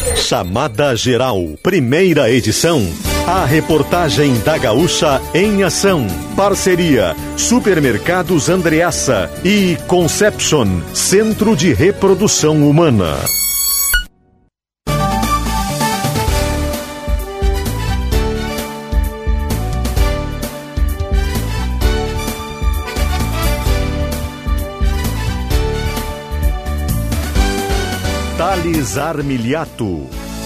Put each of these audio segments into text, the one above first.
Chamada Geral, primeira edição. A reportagem da Gaúcha em ação. Parceria Supermercados Andreassa e Conception, Centro de Reprodução Humana. Thales Armiliato.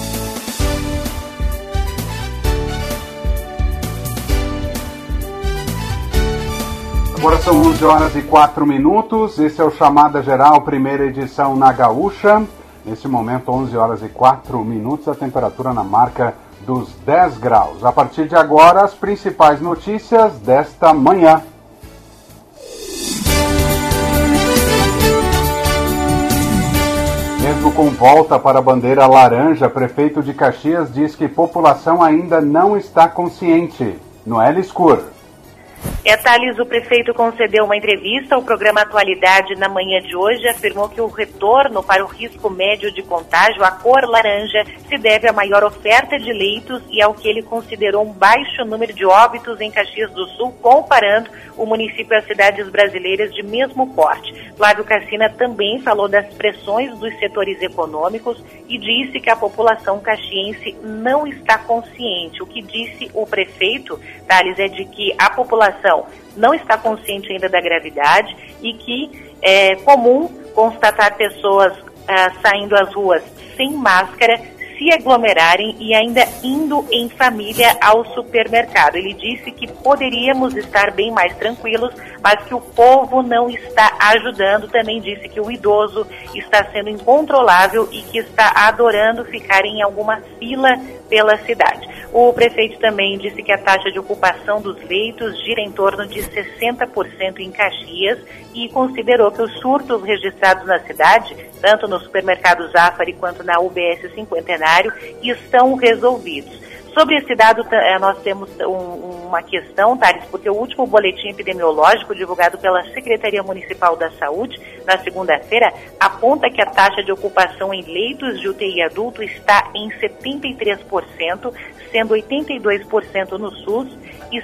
Agora são 11 horas e 4 minutos. Esse é o Chamada Geral, primeira edição na Gaúcha. Nesse momento, 11 horas e 4 minutos, a temperatura na marca dos 10 graus. A partir de agora, as principais notícias desta manhã. Mesmo com volta para a bandeira laranja, prefeito de Caxias diz que população ainda não está consciente. Noelle Scur. Thales, o prefeito concedeu uma entrevista ao programa Atualidade na manhã de hoje, afirmou que o retorno para o risco médio de contágio, a cor laranja, se deve à maior oferta de leitos e ao que ele considerou um baixo número de óbitos em Caxias do Sul, comparando o município às cidades brasileiras de mesmo porte. Flávio Cassina também falou das pressões dos setores econômicos e disse que a população caxiense não está consciente. O que disse o prefeito, Thales, é de que a população não está consciente ainda da gravidade e que é comum constatar pessoas saindo às ruas sem máscara, se aglomerarem e ainda indo em família ao supermercado. Ele disse que poderíamos estar bem mais tranquilos, mas que o povo não está ajudando. Também disse que o idoso está sendo incontrolável e que está adorando ficar em alguma fila pela cidade. O prefeito também disse que a taxa de ocupação dos leitos gira em torno de 60% em Caxias e considerou que os surtos registrados na cidade, tanto no supermercado Zafari quanto na UBS Cinquentenário, estão resolvidos. Sobre esse dado, nós temos uma questão, Thales, porque o último boletim epidemiológico divulgado pela Secretaria Municipal da Saúde, na segunda-feira, aponta que a taxa de ocupação em leitos de UTI adulto está em 73%, sendo 82% no SUS e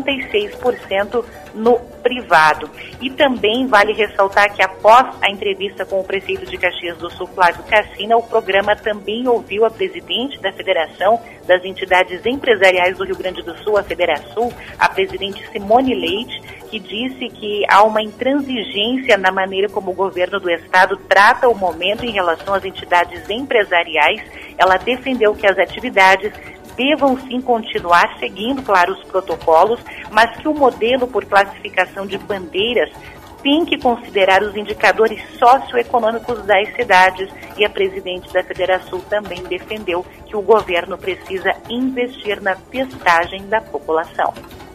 66% no privado. E também vale ressaltar que após a entrevista com o prefeito de Caxias do Sul, Flávio Cassina, o programa também ouviu a presidente da Federação das Entidades Empresariais do Rio Grande do Sul, a Federasul, a presidente Simone Leite, que disse que há uma intransigência na maneira como o governo do estado trata o momento em relação às entidades empresariais. Ela defendeu que as atividades devam sim continuar seguindo, claro, os protocolos, mas que o modelo por classificação de bandeiras tem que considerar os indicadores socioeconômicos das cidades, e a presidente da Federação também defendeu que o governo precisa investir na testagem da população.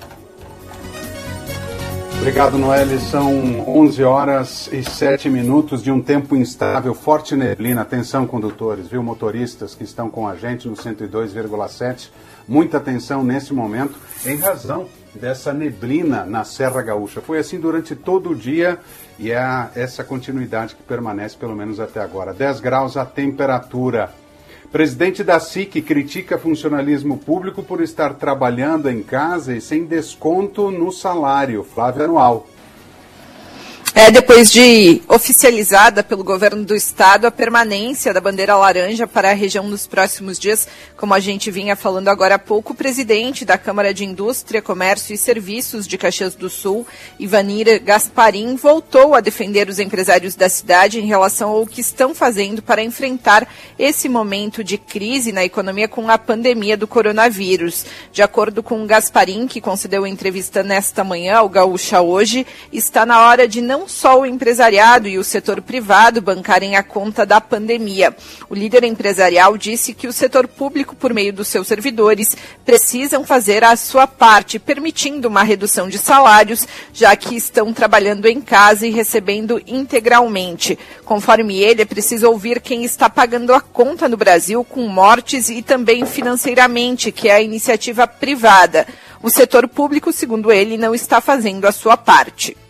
Obrigado, Noelle. São 11 horas e 7 minutos de um tempo instável, forte neblina. Atenção, condutores, viu? Motoristas que estão com a gente no 102,7. Muita atenção nesse momento, em razão dessa neblina na Serra Gaúcha. Foi assim durante todo o dia e é essa continuidade que permanece pelo menos até agora. 10 graus a temperatura. Presidente da SIC critica funcionalismo público por estar trabalhando em casa e sem desconto no salário. Flávia Anual. Depois de oficializada pelo governo do estado a permanência da bandeira laranja para a região nos próximos dias, como a gente vinha falando agora há pouco, o presidente da Câmara de Indústria, Comércio e Serviços de Caxias do Sul, Ivanir Gasparim, voltou a defender os empresários da cidade em relação ao que estão fazendo para enfrentar esse momento de crise na economia com a pandemia do coronavírus. De acordo com Gasparim, que concedeu entrevista nesta manhã ao Gaúcha Hoje, está na hora de não só o empresariado e o setor privado bancarem a conta da pandemia. O líder empresarial disse que o setor público, por meio dos seus servidores, precisam fazer a sua parte, permitindo uma redução de salários, já que estão trabalhando em casa e recebendo integralmente. Conforme ele, é preciso ouvir quem está pagando a conta no Brasil com mortes e também financeiramente, que é a iniciativa privada. O setor público, segundo ele, não está fazendo a sua parte.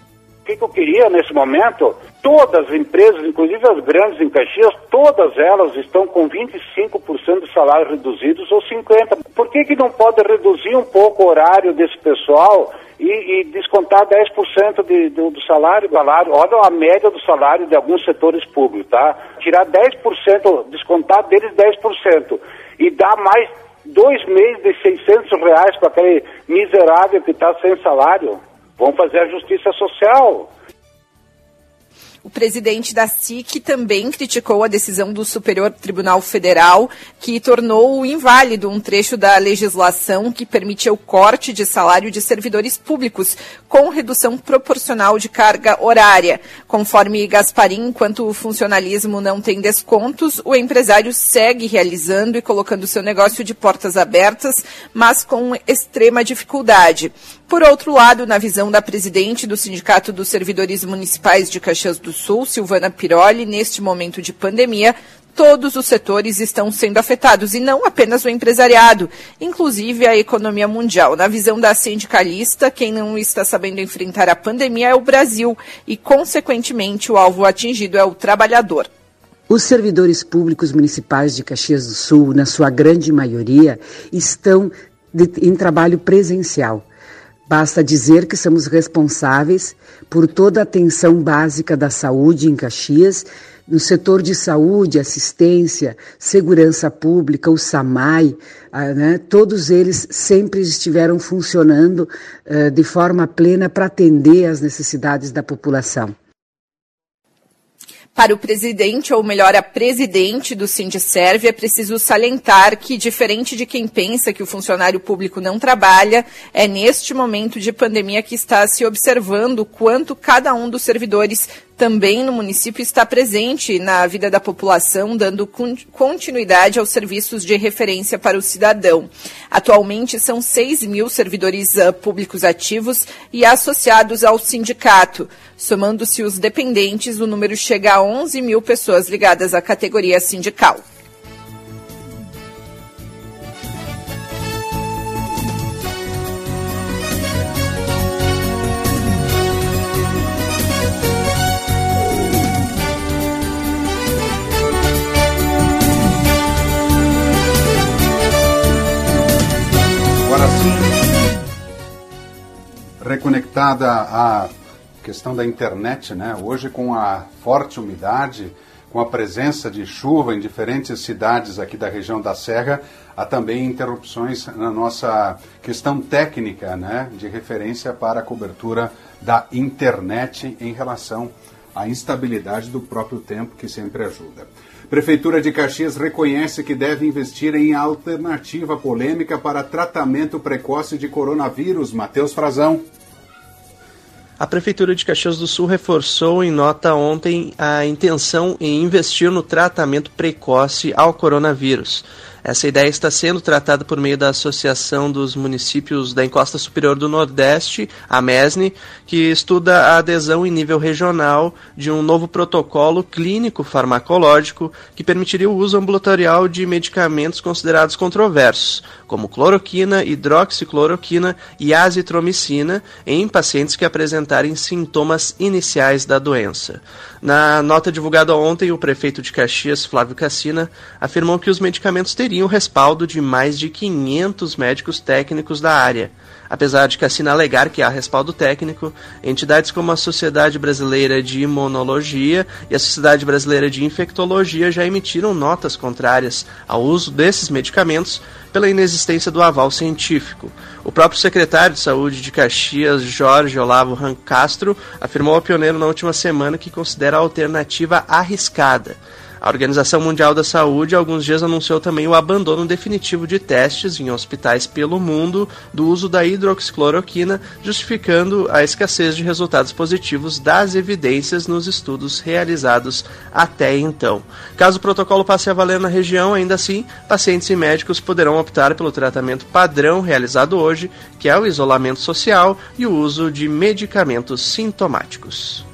O que eu queria nesse momento? Todas as empresas, inclusive as grandes em Caxias, todas elas estão com 25% de salários reduzidos ou 50%. Por que não pode reduzir um pouco o horário desse pessoal e descontar 10% do salário? Olha a média do salário de alguns setores públicos, tá? Tirar 10%, descontar deles 10% e dar mais 2 meses de R$600 para aquele miserável que está sem salário. Vamos fazer a justiça social. O presidente da SIC também criticou a decisão do Superior Tribunal Federal, que tornou inválido um trecho da legislação que permitia o corte de salário de servidores públicos, com redução proporcional de carga horária. Conforme Gasparim, enquanto o funcionalismo não tem descontos, o empresário segue realizando e colocando seu negócio de portas abertas, mas com extrema dificuldade. Por outro lado, na visão da presidente do Sindicato dos Servidores Municipais de Caxias do Sul, Silvana Piroli, neste momento de pandemia, todos os setores estão sendo afetados, e não apenas o empresariado, inclusive a economia mundial. Na visão da sindicalista, quem não está sabendo enfrentar a pandemia é o Brasil e, consequentemente, o alvo atingido é o trabalhador. Os servidores públicos municipais de Caxias do Sul, na sua grande maioria, estão em trabalho presencial. Basta dizer que somos responsáveis por toda a atenção básica da saúde em Caxias, no setor de saúde, assistência, segurança pública, o SAMAI, todos eles sempre estiveram funcionando de forma plena para atender às necessidades da população. Para o presidente, ou melhor, a presidente do Sindiserve, é preciso salientar que, diferente de quem pensa que o funcionário público não trabalha, é neste momento de pandemia que está se observando o quanto cada um dos servidores também no município está presente na vida da população, dando continuidade aos serviços de referência para o cidadão. Atualmente são 6 mil servidores públicos ativos e associados ao sindicato. Somando-se os dependentes, o número chega a 11 mil pessoas ligadas à categoria sindical. Reconectada à questão da internet, né? Hoje, com a forte umidade, com a presença de chuva em diferentes cidades aqui da região da Serra, há também interrupções na nossa questão técnica, né? De referência para a cobertura da internet em relação à instabilidade do próprio tempo, que sempre ajuda. Prefeitura de Caxias reconhece que deve investir em alternativa polêmica para tratamento precoce de coronavírus. Matheus Frazão. A Prefeitura de Caxias do Sul reforçou em nota ontem a intenção em investir no tratamento precoce ao coronavírus. Essa ideia está sendo tratada por meio da Associação dos Municípios da Encosta Superior do Nordeste, a MESNE, que estuda a adesão em nível regional de um novo protocolo clínico farmacológico que permitiria o uso ambulatorial de medicamentos considerados controversos, como cloroquina, hidroxicloroquina e azitromicina, em pacientes que apresentarem sintomas iniciais da doença. Na nota divulgada ontem, o prefeito de Caxias, Flávio Cassina, afirmou que os medicamentos teriam o respaldo de mais de 500 médicos técnicos da área. Apesar de Cassina alegar que há respaldo técnico, entidades como a Sociedade Brasileira de Imunologia e a Sociedade Brasileira de Infectologia já emitiram notas contrárias ao uso desses medicamentos pela inexistência do aval científico. O próprio secretário de Saúde de Caxias, Jorge Olavo Rancastro, afirmou ao Pioneiro na última semana que considera a alternativa arriscada. A Organização Mundial da Saúde há alguns dias anunciou também o abandono definitivo de testes em hospitais pelo mundo do uso da hidroxicloroquina, justificando a escassez de resultados positivos das evidências nos estudos realizados até então. Caso o protocolo passe a valer na região, ainda assim, pacientes e médicos poderão optar pelo tratamento padrão realizado hoje, que é o isolamento social e o uso de medicamentos sintomáticos.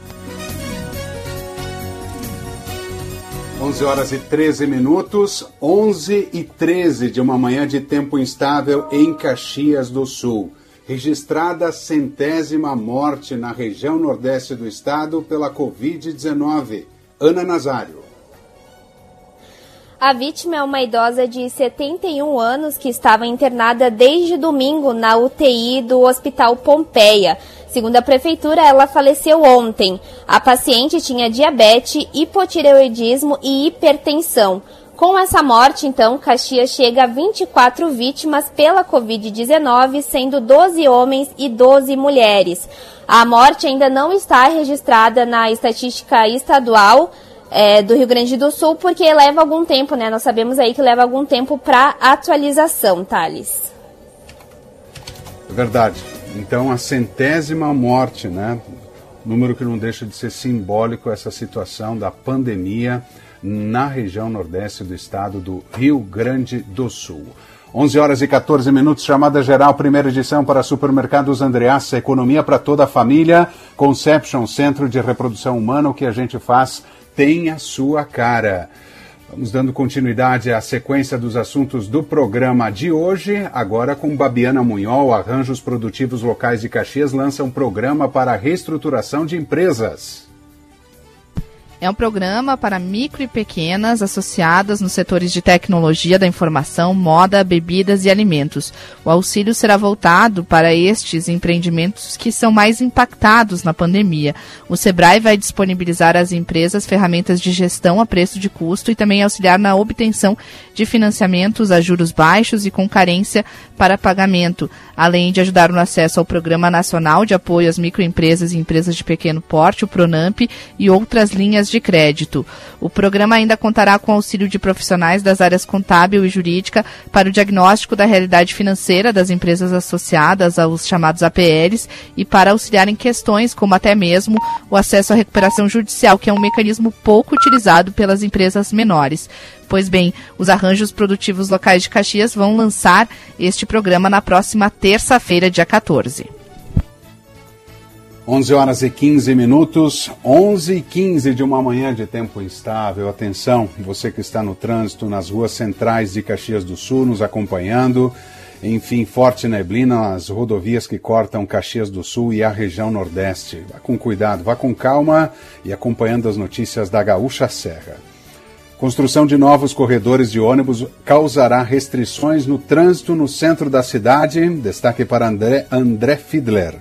11 horas e 13 minutos, 11 e 13 de uma manhã de tempo instável em Caxias do Sul. registrada a 100ª morte na região nordeste do estado pela Covid-19. Ana Nazário. A vítima é uma idosa de 71 anos que estava internada desde domingo na UTI do Hospital Pompeia. Segundo a prefeitura, ela faleceu ontem. A paciente tinha diabetes, hipotireoidismo e hipertensão. Com essa morte, então, Caxias chega a 24 vítimas pela Covid-19, sendo 12 homens e 12 mulheres. A morte ainda não está registrada na estatística estadual do Rio Grande do Sul, porque leva algum tempo, né? Nós sabemos aí que leva algum tempo para atualização, Thales. Verdade. Então, a 100ª morte, né? Número que não deixa de ser simbólico, essa situação da pandemia na região nordeste do estado do Rio Grande do Sul. 11h14, chamada geral, primeira edição para Supermercados Andreassa, economia para toda a família. Conception, Centro de Reprodução Humana, o que a gente faz tem a sua cara. Vamos dando continuidade à sequência dos assuntos do programa de hoje, agora com Babiana Munhol. Arranjos Produtivos Locais de Caxias lança um programa para a reestruturação de empresas. É um programa para micro e pequenas associadas nos setores de tecnologia da informação, moda, bebidas e alimentos. O auxílio será voltado para estes empreendimentos que são mais impactados na pandemia. O Sebrae vai disponibilizar às empresas ferramentas de gestão a preço de custo e também auxiliar na obtenção de financiamentos a juros baixos e com carência para pagamento, além de ajudar no acesso ao Programa Nacional de Apoio às Microempresas e Empresas de Pequeno Porte, o PRONAMP, e outras linhas de crédito. O programa ainda contará com auxílio de profissionais das áreas contábil e jurídica para o diagnóstico da realidade financeira das empresas associadas aos chamados APLs e para auxiliar em questões como até mesmo o acesso à recuperação judicial, que é um mecanismo pouco utilizado pelas empresas menores. Pois bem, os Arranjos Produtivos Locais de Caxias vão lançar este programa na próxima terça-feira, dia 14. 11h15, 11h15 de uma manhã de tempo instável. Atenção, você que está no trânsito, nas ruas centrais de Caxias do Sul, nos acompanhando. Enfim, forte neblina nas rodovias que cortam Caxias do Sul e a região Nordeste. Vá com cuidado, vá com calma e acompanhando as notícias da Gaúcha Serra. Construção de novos corredores de ônibus causará restrições no trânsito no centro da cidade. Destaque para André Fiedler.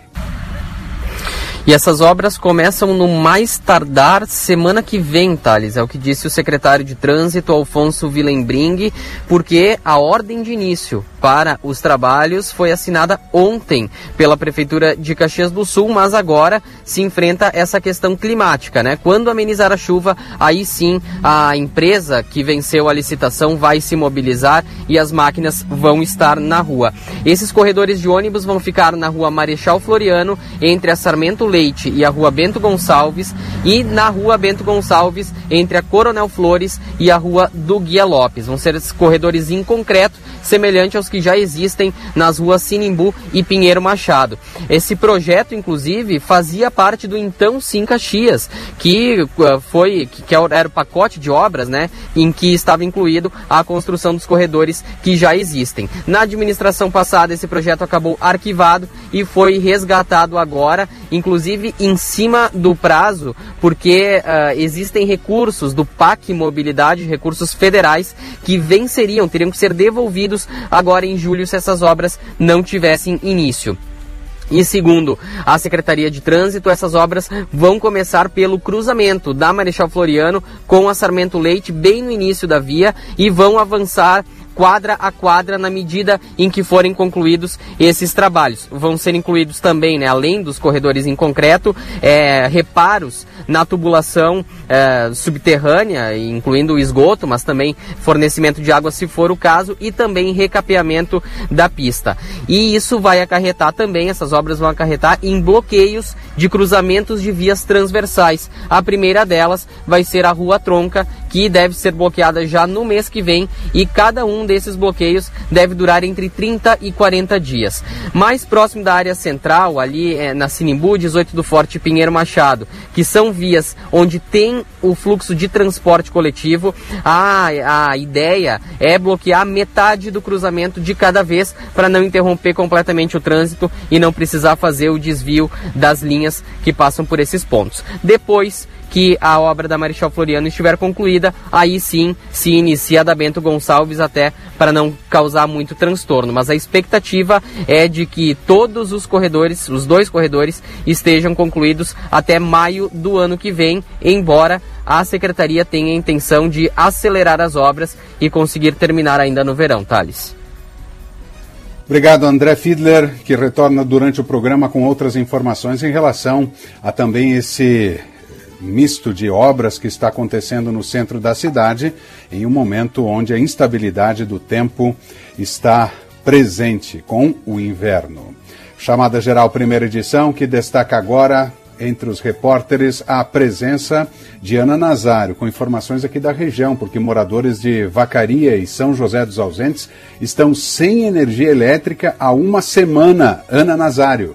E essas obras começam no mais tardar semana que vem, Thales, é o que disse o secretário de Trânsito, Alfonso Willenbring, porque a ordem de início para os trabalhos foi assinada ontem pela Prefeitura de Caxias do Sul, mas agora se enfrenta essa questão climática, né? Quando amenizar a chuva, aí sim a empresa que venceu a licitação vai se mobilizar e as máquinas vão estar na rua. Esses corredores de ônibus vão ficar na rua Marechal Floriano, entre a Sarmento Leite e a rua Bento Gonçalves, e na rua Bento Gonçalves, entre a Coronel Flores e a rua do Guia Lopes. Vão ser esses corredores em concreto, semelhante aos que já existem nas ruas Sinimbu e Pinheiro Machado. Esse projeto, inclusive, fazia parte do então Sim Caxias, que era o pacote de obras, né, em que estava incluído a construção dos corredores que já existem. Na administração passada, esse projeto acabou arquivado e foi resgatado agora, inclusive em cima do prazo, porque existem recursos do PAC Mobilidade, recursos federais, que teriam que ser devolvidos agora em julho se essas obras não tivessem início. E segundo a Secretaria de Trânsito, essas obras vão começar pelo cruzamento da Marechal Floriano com a Sarmento Leite, bem no início da via, e vão avançar quadra a quadra na medida em que forem concluídos esses trabalhos. Vão ser incluídos também, né, além dos corredores em concreto, reparos na tubulação subterrânea, incluindo o esgoto, mas também fornecimento de água se for o caso, e também recapeamento da pista. E isso vai acarretar também, essas obras vão acarretar em bloqueios de cruzamentos de vias transversais. A primeira delas vai ser a Rua Tronca, que deve ser bloqueada já no mês que vem, e cada um desses bloqueios deve durar entre 30 e 40 dias. Mais próximo da área central, ali na Sinimbu, 18 do Forte Pinheiro Machado, que são vias onde tem o fluxo de transporte coletivo, a ideia é bloquear metade do cruzamento de cada vez para não interromper completamente o trânsito e não precisar fazer o desvio das linhas que passam por esses pontos. Depois que a obra da Marechal Floriano estiver concluída, aí sim se inicia a da Bento Gonçalves, até para não causar muito transtorno. Mas a expectativa é de que todos os corredores, os 2 corredores, estejam concluídos até maio do ano que vem, embora a Secretaria tenha a intenção de acelerar as obras e conseguir terminar ainda no verão, Thales. Obrigado, André Fiedler, que retorna durante o programa com outras informações em relação a também esse misto de obras que está acontecendo no centro da cidade, em um momento onde a instabilidade do tempo está presente com o inverno. Chamada Geral, primeira edição, que destaca agora, entre os repórteres, a presença de Ana Nazário, com informações aqui da região, porque moradores de Vacaria e São José dos Ausentes estão sem energia elétrica há uma semana. Ana Nazário.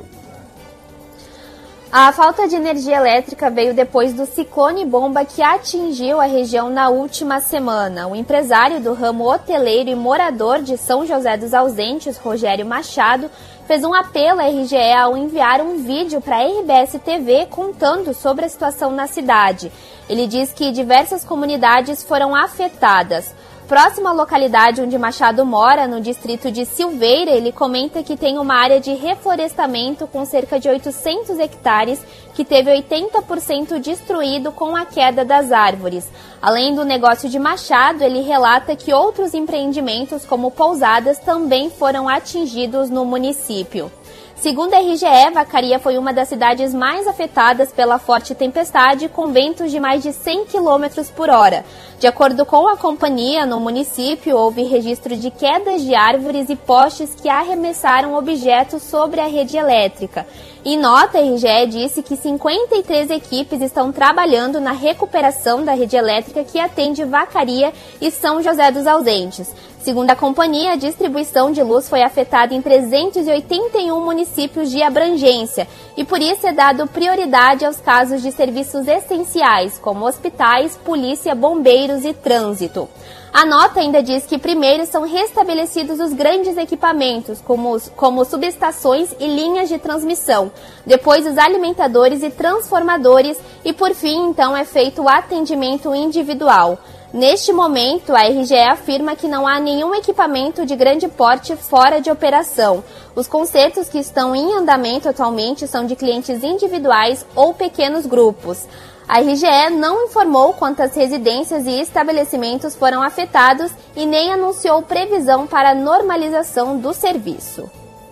A falta de energia elétrica veio depois do ciclone bomba que atingiu a região na última semana. O empresário do ramo hoteleiro e morador de São José dos Ausentes, Rogério Machado, fez um apelo à RGE ao enviar um vídeo para a RBS TV contando sobre a situação na cidade. Ele diz que diversas comunidades foram afetadas. Próximo à localidade onde Machado mora, no distrito de Silveira, ele comenta que tem uma área de reflorestamento com cerca de 800 hectares que teve 80% destruído com a queda das árvores. Além do negócio de Machado, ele relata que outros empreendimentos, como pousadas, também foram atingidos no município. Segundo a RGE, Vacaria foi uma das cidades mais afetadas pela forte tempestade, com ventos de mais de 100 km por hora. De acordo com a companhia, no município houve registro de quedas de árvores e postes que arremessaram objetos sobre a rede elétrica. Em nota, a RGE disse que 53 equipes estão trabalhando na recuperação da rede elétrica que atende Vacaria e São José dos Ausentes. Segundo a companhia, a distribuição de luz foi afetada em 381 municípios de abrangência e por isso é dado prioridade aos casos de serviços essenciais, como hospitais, polícia, bombeiros e trânsito. A nota ainda diz que primeiro são restabelecidos os grandes equipamentos, como subestações e linhas de transmissão, depois os alimentadores e transformadores e, por fim, então, é feito o atendimento individual. Neste momento, a RGE afirma que não há nenhum equipamento de grande porte fora de operação. Os consertos que estão em andamento atualmente são de clientes individuais ou pequenos grupos. A RGE não informou quantas residências e estabelecimentos foram afetados e nem anunciou previsão para a normalização do serviço.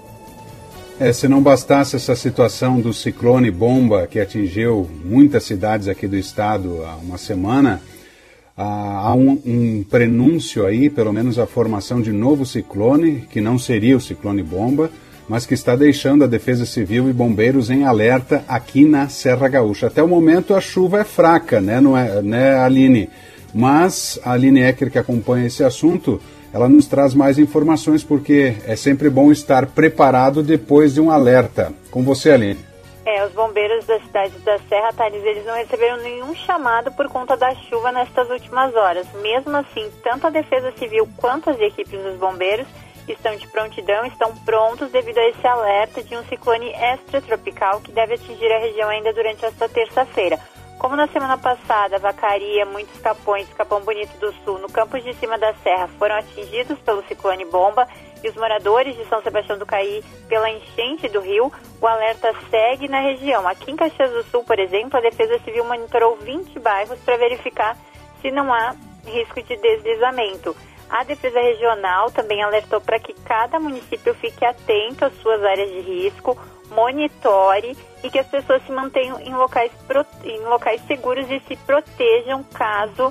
Se não bastasse essa situação do ciclone bomba que atingiu muitas cidades aqui do estado há uma semana, há um prenúncio aí, pelo menos a formação de novo ciclone, que não seria o ciclone bomba, mas que está deixando a Defesa Civil e bombeiros em alerta aqui na Serra Gaúcha. Até o momento a chuva é fraca, não é, Aline? Mas a Aline Ecker, que acompanha esse assunto, ela nos traz mais informações, porque é sempre bom estar preparado depois de um alerta. Com você, Aline. Os bombeiros da cidade da Serra, Thales, eles não receberam nenhum chamado por conta da chuva nestas últimas horas. Mesmo assim, tanto a Defesa Civil quanto as equipes dos bombeiros estão de prontidão, estão prontos devido a esse alerta de um ciclone extratropical que deve atingir a região ainda durante esta terça-feira. Como na semana passada, Vacaria, muitos Capões, Capão Bonito do Sul, no campos de cima da serra, foram atingidos pelo ciclone bomba e os moradores de São Sebastião do Caí pela enchente do rio, o alerta segue na região. Aqui em Caxias do Sul, por exemplo, a Defesa Civil monitorou 20 bairros para verificar se não há risco de deslizamento. A Defesa Regional também alertou para que cada município fique atento às suas áreas de risco, monitore e que as pessoas se mantenham em locais seguros e se protejam caso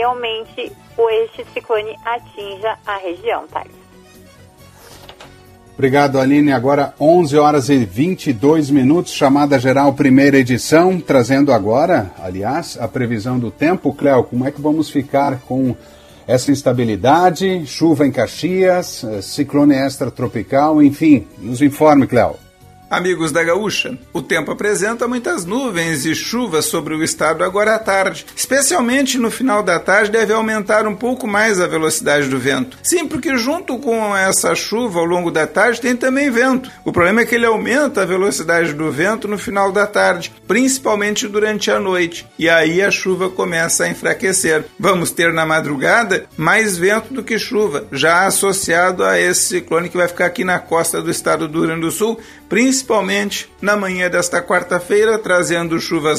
realmente este ciclone atinja a região, Thales. Obrigado, Aline. Agora 11 horas e 22 minutos, chamada geral, primeira edição, trazendo agora, aliás, a previsão do tempo. Cléo, como é que vamos ficar com essa instabilidade, chuva em Caxias, ciclone extratropical, enfim, nos informe, Cléo. Amigos da Gaúcha, o tempo apresenta muitas nuvens e chuvas sobre o estado agora à tarde. Especialmente no final da tarde deve aumentar um pouco mais a velocidade do vento. Sim, porque junto com essa chuva ao longo da tarde tem também vento. O problema é que ele aumenta a velocidade do vento no final da tarde, principalmente durante a noite. E aí a chuva começa a enfraquecer. Vamos ter na madrugada mais vento do que chuva, já associado a esse ciclone que vai ficar aqui na costa do estado do Rio Grande do Sul, principalmente na manhã desta quarta-feira, trazendo chuvas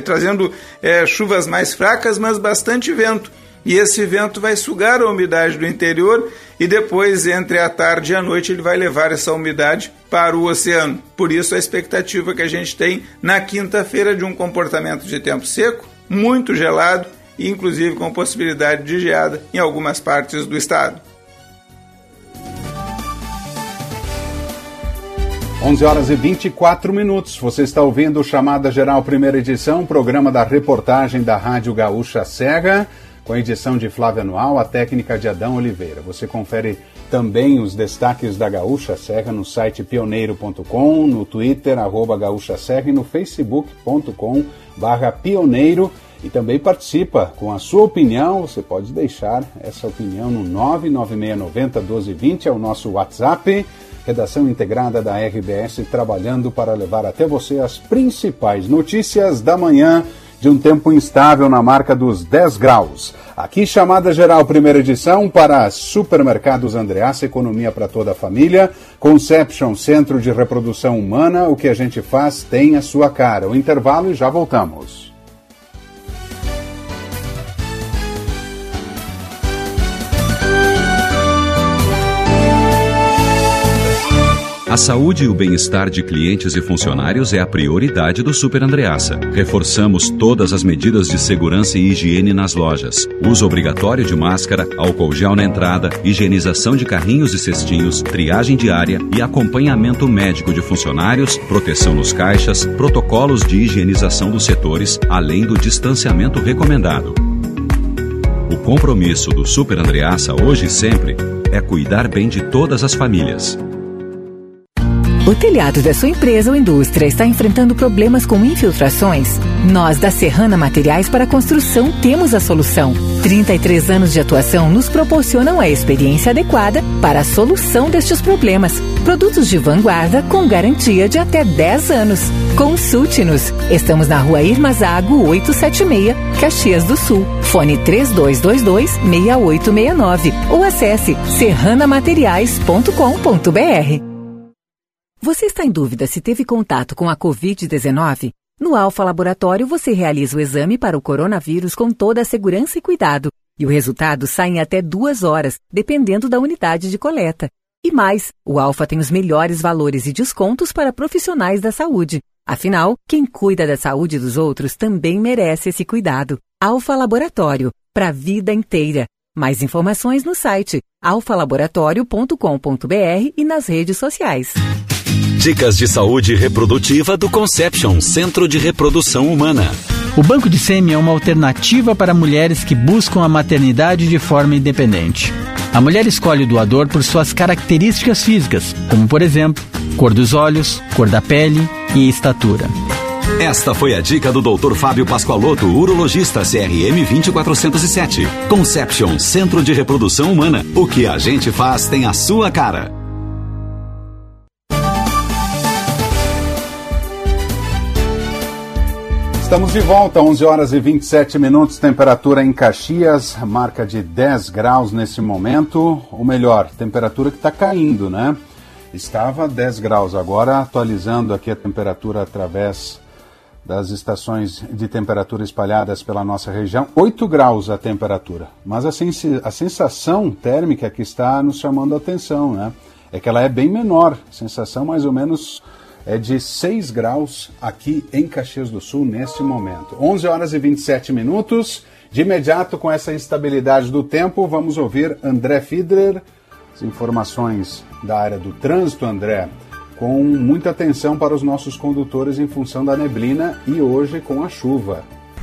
mais fracas, mas bastante vento. E esse vento vai sugar a umidade do interior e depois, entre a tarde e a noite, ele vai levar essa umidade para o oceano. Por isso, a expectativa que a gente tem na quinta-feira de um comportamento de tempo seco, muito gelado e, inclusive, com possibilidade de geada em algumas partes do estado. 11 horas e 24 minutos. Você está ouvindo o Chamada Geral, primeira edição, programa da reportagem da Rádio Gaúcha Serra, com a edição de Flávia Anual, a técnica de Adão Oliveira. Você confere também os destaques da Gaúcha Serra no site pioneiro.com, no Twitter, @Gaúcha Serra e no facebook.com/pioneiro. E também participa com a sua opinião. Você pode deixar essa opinião no 99690-1220, é o nosso WhatsApp. Redação integrada da RBS, trabalhando para levar até você as principais notícias da manhã de um tempo instável na marca dos 10 graus. Aqui, Chamada Geral, primeira edição, para Supermercados Andreassa, economia para toda a família. Conception, Centro de Reprodução Humana, o que a gente faz tem a sua cara. O intervalo e já voltamos. A saúde e o bem-estar de clientes e funcionários é a prioridade do Super Andreassa. Reforçamos todas as medidas de segurança e higiene nas lojas. Uso obrigatório de máscara, álcool gel na entrada, higienização de carrinhos e cestinhos, triagem diária e acompanhamento médico de funcionários, proteção nos caixas, protocolos de higienização dos setores, além do distanciamento recomendado. O compromisso do Super Andreassa, hoje e sempre, é cuidar bem de todas as famílias. O telhado da sua empresa ou indústria está enfrentando problemas com infiltrações? Nós, da Serrana Materiais para Construção, temos a solução. 33 anos de atuação nos proporcionam a experiência adequada para a solução destes problemas. Produtos de vanguarda com garantia de até 10 anos. Consulte-nos. Estamos na Rua Irmazago 876, Caxias do Sul. Fone 3222-6869 ou acesse serranamateriais.com.br. Você está em dúvida se teve contato com a Covid-19? No Alfa Laboratório você realiza o exame para o coronavírus com toda a segurança e cuidado. E o resultado sai em até 2 horas, dependendo da unidade de coleta. E mais, o Alfa tem os melhores valores e descontos para profissionais da saúde. Afinal, quem cuida da saúde dos outros também merece esse cuidado. Alfa Laboratório, para a vida inteira. Mais informações no site alfalaboratório.com.br e nas redes sociais. Dicas de saúde reprodutiva do Conception, Centro de Reprodução Humana. O banco de sêmen é uma alternativa para mulheres que buscam a maternidade de forma independente. A mulher escolhe o doador por suas características físicas, como, por exemplo, cor dos olhos, cor da pele e estatura. Esta foi a dica do Dr. Fábio Pascoaloto, urologista, CRM 20407. Conception, Centro de Reprodução Humana. O que a gente faz tem a sua cara. Estamos de volta, 11 horas e 27 minutos, temperatura em Caxias, marca de 10 graus nesse momento, ou melhor, temperatura que está caindo, né? Estava 10 graus, agora atualizando aqui a temperatura através das estações de temperatura espalhadas pela nossa região, 8 graus a temperatura, mas a sensação térmica que está nos chamando a atenção, né? É que ela é bem menor, sensação mais ou menos é de 6 graus aqui em Caxias do Sul neste momento. 11 horas e 27 minutos. De imediato, com essa instabilidade do tempo, vamos ouvir André Fiedler As informações da área do trânsito, André, com muita atenção para os nossos condutores em função da neblina e hoje com a chuva.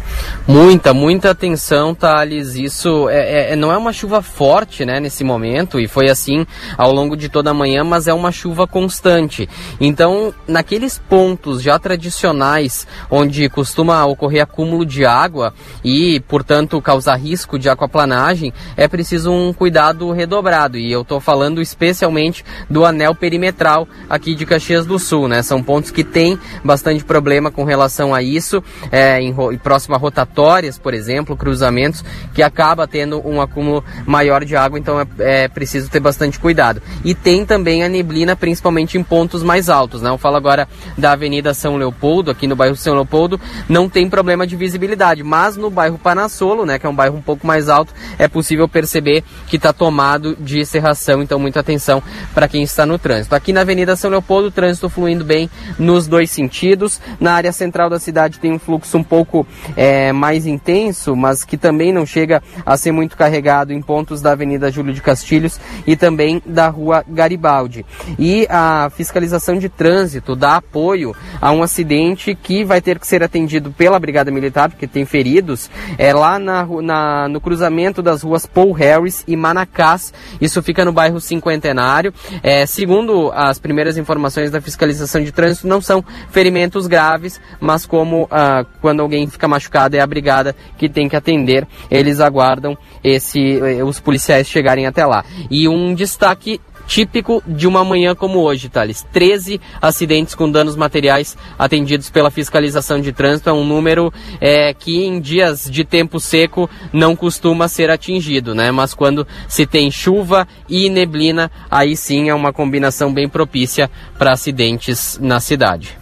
Muita atenção, Thales. Isso não é uma chuva forte, né, nesse momento, e foi assim ao longo de toda a manhã, mas é uma chuva constante. Então, naqueles pontos já tradicionais, onde costuma ocorrer acúmulo de água e, portanto, causar risco de aquaplanagem, é preciso um cuidado redobrado. E eu estou falando especialmente do anel perimetral aqui de Caxias do Sul, né? São pontos que têm bastante problema com relação a isso, em próxima rotatórias, por exemplo, cruzamentos, que acaba tendo um acúmulo maior de água, então é preciso ter bastante cuidado. E tem também a neblina, principalmente em pontos mais altos, né? Eu falo agora da Avenida São Leopoldo, aqui no bairro São Leopoldo, não tem problema de visibilidade, mas no bairro Panassolo, né, que é um bairro um pouco mais alto, é possível perceber que está tomado de cerração, então muita atenção para quem está no trânsito. Aqui na Avenida São Leopoldo, o trânsito fluindo bem nos dois sentidos. Na área central da cidade tem um fluxo um pouco mais intenso, mas que também não chega a ser muito carregado em pontos da Avenida Júlio de Castilhos e também da Rua Garibaldi. E a fiscalização de trânsito dá apoio a um acidente que vai ter que ser atendido pela Brigada Militar, porque tem feridos, lá no cruzamento das ruas Paul Harris e Manacás. Isso fica no bairro Cinquentenário. Segundo as primeiras informações da fiscalização de trânsito, não são ferimentos graves, mas como quando alguém fica machucado, é a brigada que tem que atender. Eles aguardam os policiais chegarem até lá. E um destaque típico de uma manhã como hoje, Thales: 13 acidentes com danos materiais atendidos pela fiscalização de trânsito. É um número que em dias de tempo seco não costuma ser atingido, né? Mas quando se tem chuva e neblina, aí sim é uma combinação bem propícia para acidentes na cidade.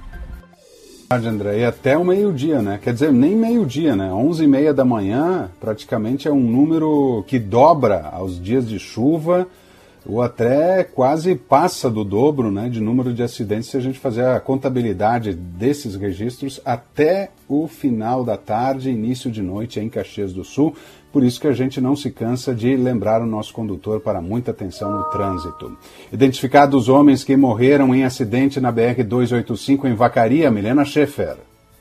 André, e até o meio-dia, né? Quer dizer, nem meio-dia, né? 11h30 da manhã, praticamente é um número que dobra aos dias de chuva, ou até quase passa do dobro, né, de número de acidentes, se a gente fazer a contabilidade desses registros até o final da tarde, início de noite em Caxias do Sul. Por isso que a gente não se cansa de lembrar o nosso condutor para muita atenção no trânsito. Identificados homens que morreram em acidente na BR-285 em Vacaria, Milena Schaefer.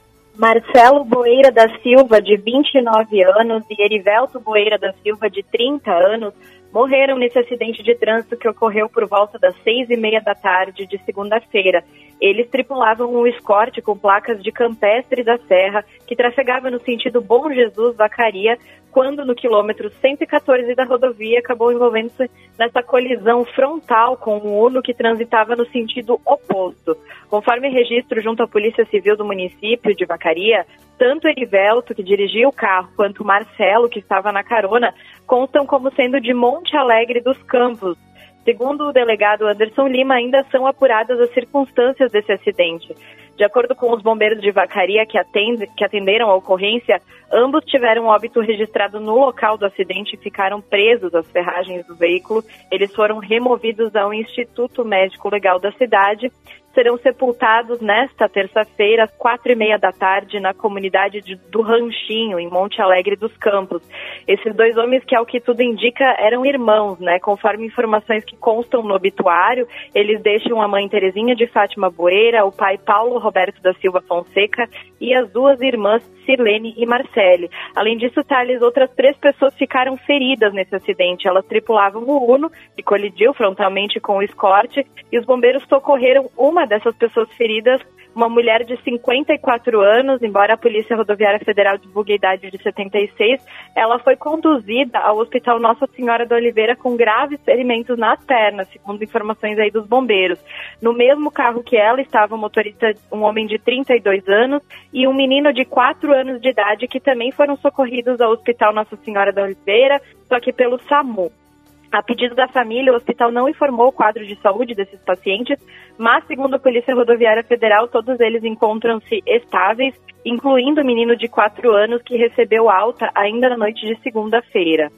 Marcelo Boeira da Silva, de 29 anos, e Erivelto Boeira da Silva, de 30 anos, morreram nesse acidente de trânsito que ocorreu por volta das 6h30 da tarde de segunda-feira. Eles tripulavam um Escort com placas de Campestre da Serra, que trafegava no sentido Bom Jesus, Vacaria, quando no quilômetro 114 da rodovia acabou envolvendo-se nessa colisão frontal com um Uno que transitava no sentido oposto. Conforme registro junto à Polícia Civil do município de Vacaria, tanto Erivelto, que dirigia o carro, quanto Marcelo, que estava na carona, constam como sendo de Monte Alegre dos Campos. Segundo o delegado Anderson Lima, ainda são apuradas as circunstâncias desse acidente. De acordo com os bombeiros de Vacaria que atenderam a ocorrência, ambos tiveram óbito registrado no local do acidente e ficaram presos às ferragens do veículo. Eles foram removidos ao Instituto Médico Legal da cidade. Serão sepultados nesta terça-feira, às 4h30 da tarde, na comunidade do Ranchinho, em Monte Alegre dos Campos. Esses dois homens, que ao que tudo indica, eram irmãos, né? Conforme informações que constam no obituário, eles deixam a mãe Terezinha de Fátima Boeira, o pai Paulo Roberto da Silva Fonseca e as duas irmãs Sirlene e Marcele. Além disso, Thales, outras 3 pessoas ficaram feridas nesse acidente. Elas tripulavam o Uno, que colidiu frontalmente com o Escort, e os bombeiros socorreram uma dessas pessoas feridas, uma mulher de 54 anos, embora a Polícia Rodoviária Federal divulgue a idade de 76, ela foi conduzida ao Hospital Nossa Senhora da Oliveira com graves ferimentos nas pernas, segundo informações aí dos bombeiros. No mesmo carro que ela estava o motorista, um homem de 32 anos e um menino de 4 anos de idade, que também foram socorridos ao Hospital Nossa Senhora da Oliveira, só que pelo SAMU. A pedido da família, o hospital não informou o quadro de saúde desses pacientes, mas, segundo a Polícia Rodoviária Federal, todos eles encontram-se estáveis, incluindo o menino de 4 anos que recebeu alta ainda na noite de segunda-feira.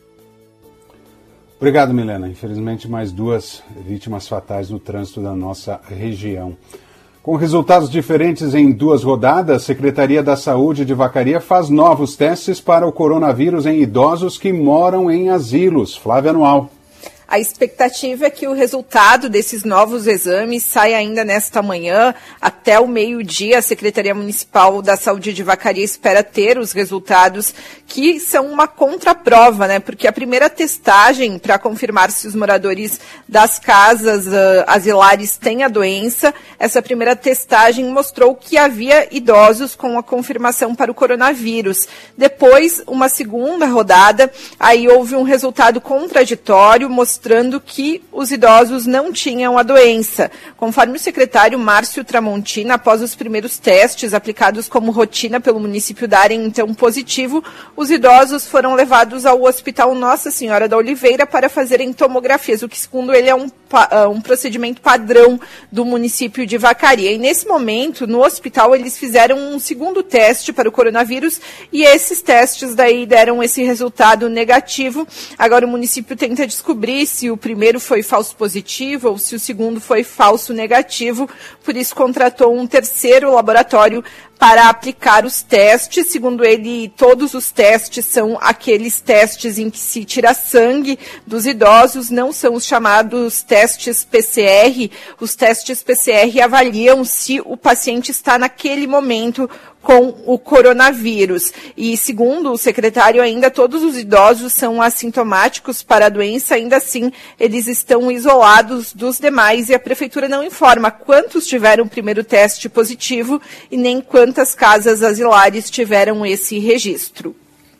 Obrigado, Milena. Infelizmente, mais 2 vítimas fatais no trânsito da nossa região. Com resultados diferentes em 2 rodadas, a Secretaria da Saúde de Vacaria faz novos testes para o coronavírus em idosos que moram em asilos. Flávia Anual. A expectativa é que o resultado desses novos exames saia ainda nesta manhã, até o meio-dia. A Secretaria Municipal da Saúde de Vacaria espera ter os resultados, que são uma contraprova, né? Porque a primeira testagem para confirmar se os moradores das casas asilares têm a doença, essa primeira testagem mostrou que havia idosos com a confirmação para o coronavírus. Depois, uma segunda rodada, aí houve um resultado contraditório, mostrando que os idosos não tinham a doença. Conforme o secretário Márcio Tramontina, após os primeiros testes aplicados como rotina pelo município darem então positivo, os idosos foram levados ao Hospital Nossa Senhora da Oliveira para fazerem tomografias, o que segundo ele é um procedimento padrão do município de Vacaria. E nesse momento, no hospital, eles fizeram um segundo teste para o coronavírus e esses testes daí deram esse resultado negativo. Agora o município tenta descobrir se o primeiro foi falso positivo ou se o segundo foi falso negativo, por isso contratou um terceiro laboratório para aplicar os testes. Segundo ele, todos os testes são aqueles testes em que se tira sangue dos idosos, não são os chamados testes PCR. Os testes PCR avaliam se o paciente está naquele momento com o coronavírus. E segundo o secretário, ainda todos os idosos são assintomáticos para a doença, ainda assim eles estão isolados dos demais e a prefeitura não informa quantos tiveram o primeiro teste positivo e nem quantas casas asilares tiveram esse registro.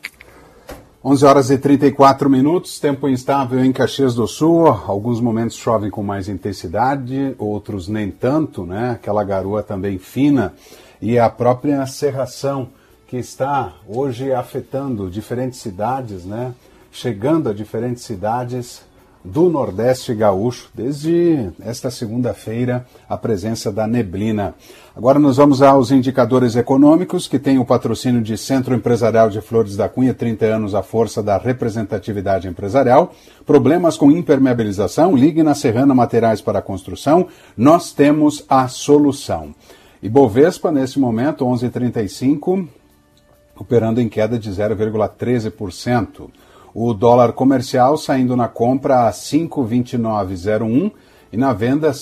11 horas e 34 minutos, tempo instável em Caxias do Sul, alguns momentos chovem com mais intensidade, outros nem tanto, né? Aquela garoa também fina. E a própria cerração, que está hoje afetando diferentes cidades, né? Chegando a diferentes cidades do Nordeste gaúcho, desde esta segunda-feira, a presença da neblina. Agora nós vamos aos indicadores econômicos, que tem o patrocínio de Centro Empresarial de Flores da Cunha, 30 anos à força da representatividade empresarial. Problemas com impermeabilização? Ligue na Serrana Materiais para Construção, nós temos a solução. Ibovespa, nesse momento, 11,35, operando em queda de 0,13%. O dólar comercial saindo na compra a 5,2901 e na venda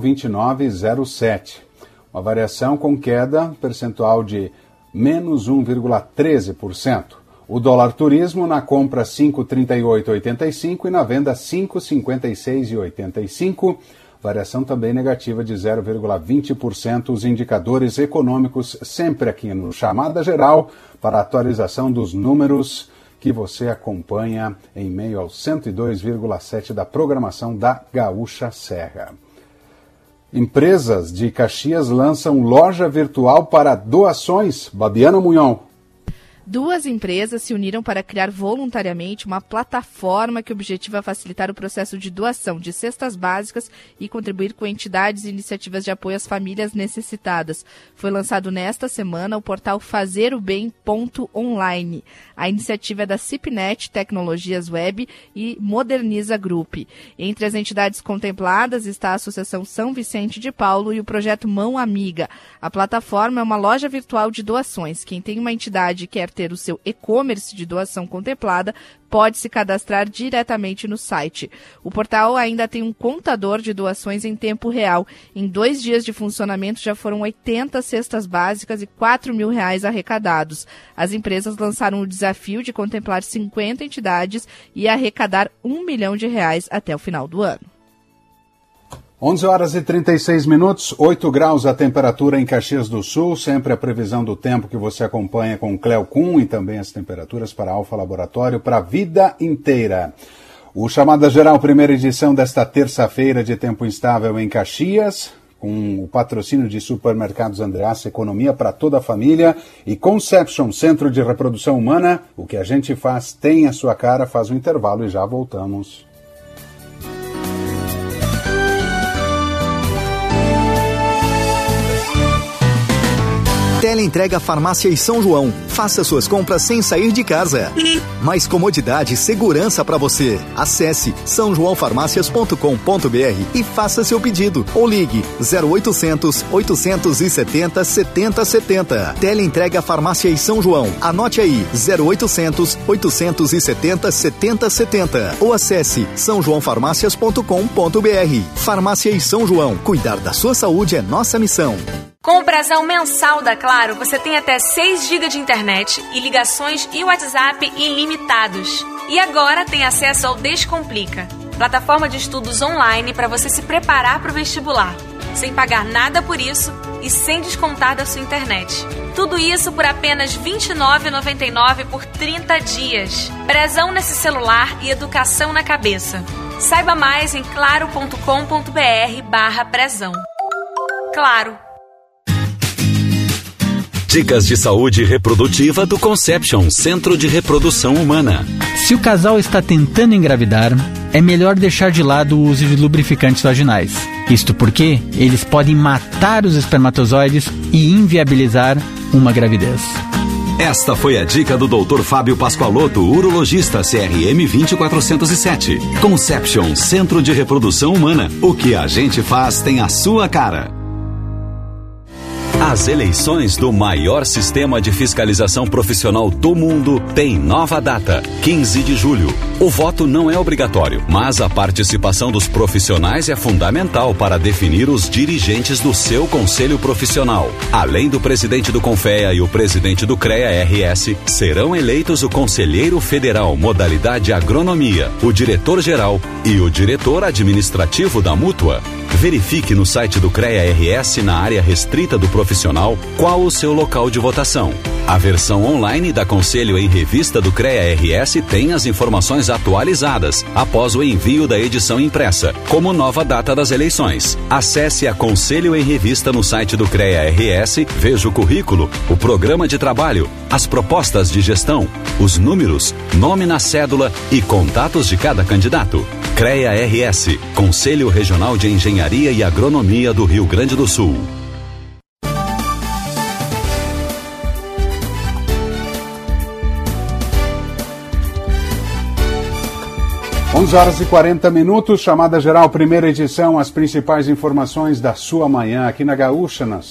5,2907. Uma variação com queda percentual de menos 1,13%. O dólar turismo na compra 5,3885 e na venda 5,5685. Variação também negativa de 0,20%. Os indicadores econômicos sempre aqui no Chamada Geral para a atualização dos números que você acompanha em meio ao 102,7 da programação da Gaúcha Serra. Empresas de Caxias lançam loja virtual para doações. Babiana Munhon. Duas empresas se uniram para criar voluntariamente uma plataforma que objetiva facilitar o processo de doação de cestas básicas e contribuir com entidades e iniciativas de apoio às famílias necessitadas. Foi lançado nesta semana o portal FazerOBem.online. A iniciativa é da Cipnet Tecnologias Web e Moderniza Group. Entre as entidades contempladas está a Associação São Vicente de Paulo e o projeto Mão Amiga. A plataforma é uma loja virtual de doações. Quem tem uma entidade e quer ter o seu e-commerce de doação contemplada, pode se cadastrar diretamente no site. O portal ainda tem um contador de doações em tempo real. Em 2 dias de funcionamento já foram 80 cestas básicas e R$4 mil arrecadados. As empresas lançaram o desafio de contemplar 50 entidades e arrecadar R$1 milhão até o final do ano. 11 horas e 36 minutos, 8 graus a temperatura em Caxias do Sul, sempre a previsão do tempo que você acompanha com o Cleo Kuhn e também as temperaturas para a Alfa Laboratório para a vida inteira. O Chamada Geral, primeira edição desta terça-feira de tempo instável em Caxias, com o patrocínio de Supermercados Andreassa, economia para toda a família, e Conception, Centro de Reprodução Humana, o que a gente faz tem a sua cara, faz um intervalo e já voltamos. Teleentrega Farmácia e São João. Faça suas compras sem sair de casa. Mais comodidade e segurança para você. Acesse sãojoãofarmácias.com.br e faça seu pedido. Ou ligue 0800 870 7070. Teleentrega Farmácia e São João. Anote aí, 0800 870 7070. Ou acesse sãojoãofarmácias.com.br. Farmácia e São João. Cuidar da sua saúde é nossa missão. Com o brasão mensal da Claro, você tem até 6 GB de internet e ligações e WhatsApp ilimitados. E agora tem acesso ao Descomplica, plataforma de estudos online para você se preparar para o vestibular, sem pagar nada por isso e sem descontar da sua internet. Tudo isso por apenas R$ 29,99 por 30 dias. Brasão nesse celular e educação na cabeça. Saiba mais em claro.com.br/brasão. Claro. Dicas de saúde reprodutiva do Conception, Centro de Reprodução Humana. Se o casal está tentando engravidar, é melhor deixar de lado o uso de lubrificantes vaginais. Isto porque eles podem matar os espermatozoides e inviabilizar uma gravidez. Esta foi a dica do Dr. Fábio Pascoaloto, urologista, CRM 20407. Conception, Centro de Reprodução Humana. O que a gente faz tem a sua cara. As eleições do maior sistema de fiscalização profissional do mundo têm nova data, 15 de julho. O voto não é obrigatório, mas a participação dos profissionais é fundamental para definir os dirigentes do seu conselho profissional. Além do presidente do Confea e o presidente do CREA-RS, serão eleitos o conselheiro federal modalidade agronomia, o diretor-geral e o diretor administrativo da mútua. Verifique no site do CREA-RS, na área restrita do profissional, qual o seu local de votação. A versão online da Conselho em Revista do CREA-RS tem as informações atualizadas após o envio da edição impressa, como nova data das eleições. Acesse a Conselho em Revista no site do CREA-RS, veja o currículo, o programa de trabalho, as propostas de gestão, os números, nome na cédula e contatos de cada candidato. CREA-RS, Conselho Regional de Engenharia e Agronomia do Rio Grande do Sul. Onze horas e 40 minutos, chamada geral, primeira edição, as principais informações da sua manhã, aqui na Gaúcha, na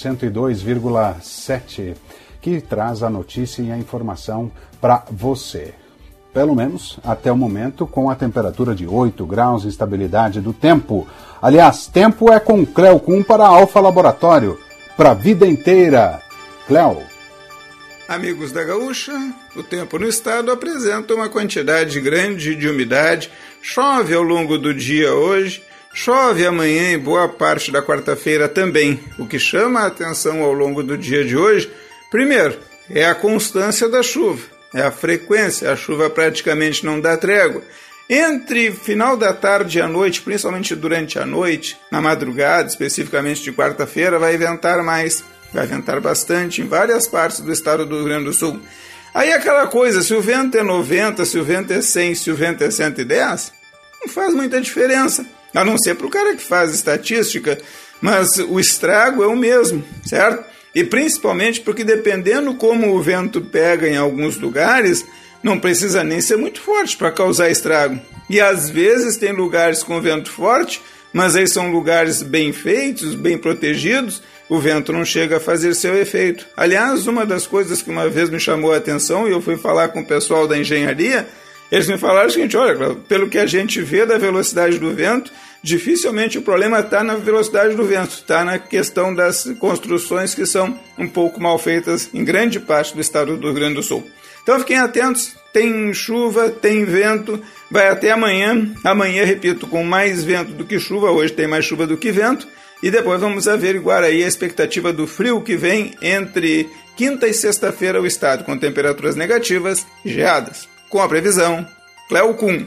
102,7, que traz a notícia e a informação para você. Pelo menos até o momento, com a temperatura de 8 graus e estabilidade do tempo. Aliás, tempo é com Cleo Kuhn para a Alfa Laboratório, para a vida inteira. Cleo. Amigos da Gaúcha, o tempo no estado apresenta uma quantidade grande de umidade. Chove ao longo do dia hoje, chove amanhã e boa parte da quarta-feira também. O que chama a atenção ao longo do dia de hoje, primeiro, é a constância da chuva. É a frequência, a chuva praticamente não dá trégua. Entre final da tarde e a noite, principalmente durante a noite, na madrugada, especificamente de quarta-feira, vai ventar mais. Vai ventar bastante em várias partes do estado do Rio Grande do Sul. Aí aquela coisa, se o vento é 90, se o vento é 100, se o vento é 110, não faz muita diferença. A não ser para o cara que faz estatística, mas o estrago é o mesmo, certo? E principalmente porque dependendo como o vento pega em alguns lugares, não precisa nem ser muito forte para causar estrago. E às vezes tem lugares com vento forte, mas aí são lugares bem feitos, bem protegidos, o vento não chega a fazer seu efeito. Aliás, uma das coisas que uma vez me chamou a atenção, e eu fui falar com o pessoal da engenharia, eles me falaram o seguinte: olha, pelo que a gente vê da velocidade do vento, dificilmente o problema está na velocidade do vento, está na questão das construções que são um pouco mal feitas em grande parte do estado do Rio Grande do Sul. Então fiquem atentos, tem chuva, tem vento, vai até amanhã. Amanhã, repito, com mais vento do que chuva, hoje tem mais chuva do que vento, e depois vamos averiguar aí a expectativa do frio que vem entre quinta e sexta-feira o estado, com temperaturas negativas e geadas. Com a previsão, Cleo Kuhn.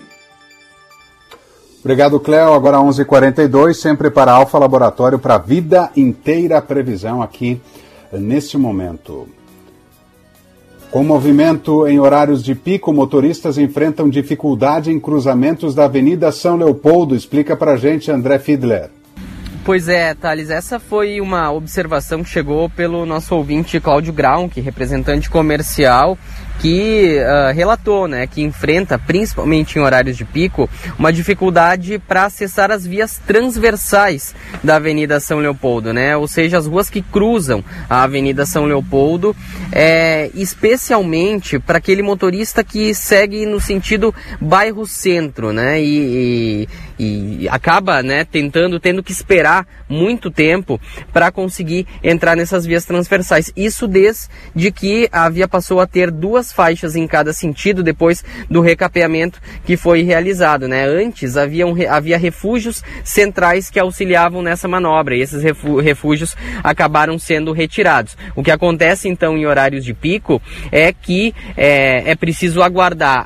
Obrigado, Cleo. Agora 11h42, sempre para a Alfa Laboratório, para a vida inteira a previsão aqui neste momento. Com movimento em horários de pico, motoristas enfrentam dificuldade em cruzamentos da Avenida São Leopoldo. Explica para a gente, André Fiedler. Pois é, Thales, essa foi uma observação que chegou pelo nosso ouvinte Cláudio Graun, que é representante comercial, que relatou, né, que enfrenta, principalmente em horários de pico, uma dificuldade para acessar as vias transversais da Avenida São Leopoldo, né, ou seja, as ruas que cruzam a Avenida São Leopoldo, especialmente para aquele motorista que segue no sentido bairro-centro, né, e acaba, né, tendo que esperar muito tempo para conseguir entrar nessas vias transversais. Isso desde que a via passou a ter 2 faixas em cada sentido depois do recapeamento que foi realizado, né? Antes havia refúgios centrais que auxiliavam nessa manobra e esses refúgios acabaram sendo retirados. O que acontece então em horários de pico é que é preciso aguardar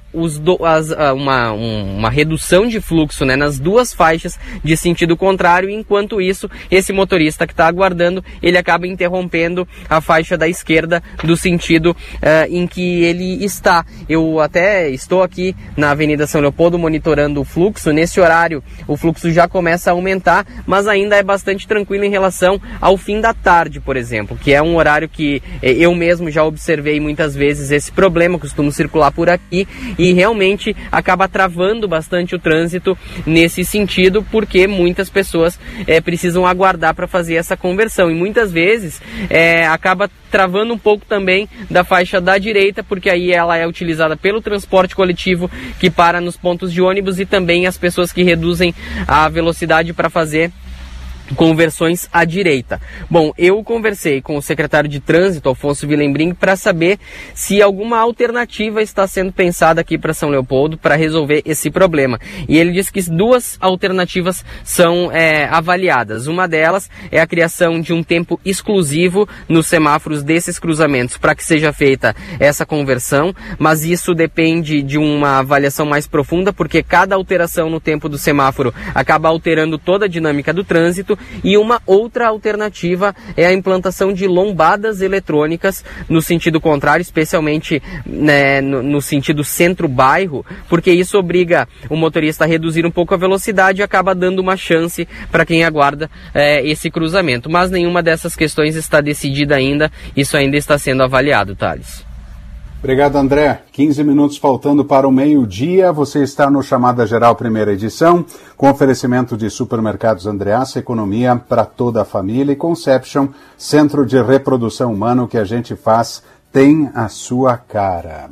uma redução de fluxo, né, nas 2 faixas de sentido contrário, e enquanto isso, esse motorista que está aguardando, ele acaba interrompendo a faixa da esquerda do sentido em que ele está. Eu até estou aqui na Avenida São Leopoldo monitorando o fluxo. Nesse horário o fluxo já começa a aumentar, mas ainda é bastante tranquilo em relação ao fim da tarde, por exemplo, que é um horário que eu mesmo já observei muitas vezes esse problema, costumo circular por aqui e realmente acaba travando bastante o trânsito nesse sentido, porque muitas pessoas precisam aguardar para fazer essa conversão e muitas vezes acaba travando um pouco também da faixa da direita, porque aí ela é utilizada pelo transporte coletivo que para nos pontos de ônibus e também as pessoas que reduzem a velocidade para fazer conversões à direita. Bom, eu conversei com o secretário de Trânsito, Alfonso Willenbring, para saber se alguma alternativa está sendo pensada aqui para São Leopoldo para resolver esse problema. E ele disse que 2 alternativas são avaliadas. Uma delas é a criação de um tempo exclusivo nos semáforos desses cruzamentos para que seja feita essa conversão, mas isso depende de uma avaliação mais profunda, porque cada alteração no tempo do semáforo acaba alterando toda a dinâmica do trânsito. E uma outra alternativa é a implantação de lombadas eletrônicas no sentido contrário, especialmente, né, no sentido centro-bairro, porque isso obriga o motorista a reduzir um pouco a velocidade e acaba dando uma chance para quem aguarda esse cruzamento. Mas nenhuma dessas questões está decidida ainda, isso ainda está sendo avaliado, Thales. Obrigado, André. 15 minutos faltando para o meio-dia. Você está no Chamada Geral, primeira edição, com oferecimento de Supermercados Andreassa, economia para toda a família, e Conception, centro de reprodução humana. O que a gente faz tem a sua cara.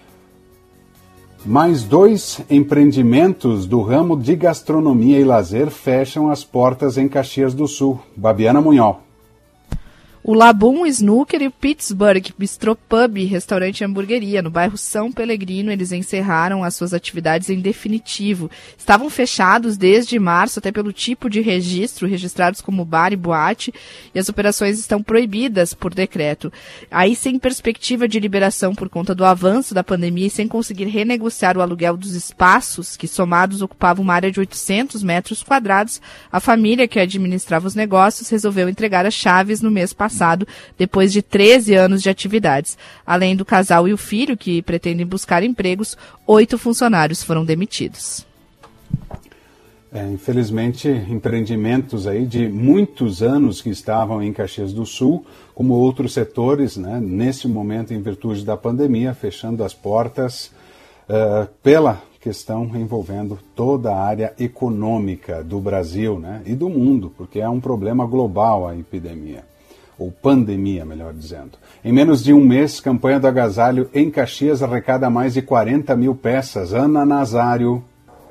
Mais 2 empreendimentos do ramo de gastronomia e lazer fecham as portas em Caxias do Sul. Babiana Munhol. O Labum Snooker e o Pittsburgh Bistro Pub, restaurante e hamburgueria, no bairro São Pelegrino, eles encerraram as suas atividades em definitivo. Estavam fechados desde março, até pelo tipo de registro, registrados como bar e boate, e as operações estão proibidas por decreto. Aí, sem perspectiva de liberação por conta do avanço da pandemia e sem conseguir renegociar o aluguel dos espaços, que somados ocupavam uma área de 800 metros quadrados, a família que administrava os negócios resolveu entregar as chaves no mês passado, depois de 13 anos de atividades. Além do casal e o filho, que pretendem buscar empregos, 8 funcionários foram demitidos. Infelizmente, empreendimentos aí de muitos anos que estavam em Caxias do Sul, como outros setores, né, nesse momento, em virtude da pandemia, fechando as portas pela questão envolvendo toda a área econômica do Brasil, né, e do mundo, porque é um problema global a epidemia. Ou pandemia, melhor dizendo. Em menos de um mês, campanha do agasalho em Caxias arrecada mais de 40 mil peças. Ana Nazário.